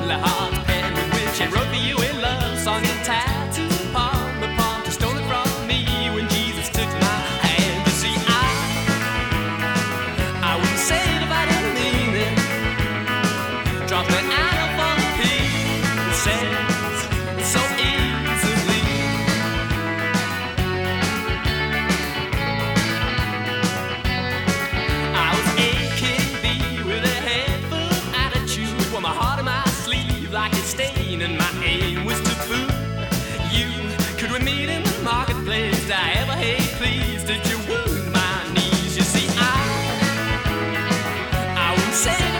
lonely heart pen with which I wrote for you a love song and tattooed upon my palm to stole it from me when Jesus took my hand. You see, I wouldn't say it if I didn't mean it. Drop me out of all the pieces so easily. I was AKB with a head full of attitude, with my heart in my sleeve like a stain, and my aim was to fool you. Could we meet in the marketplace? Did I ever hate please? Did you wound my knees? You see, I wouldn't say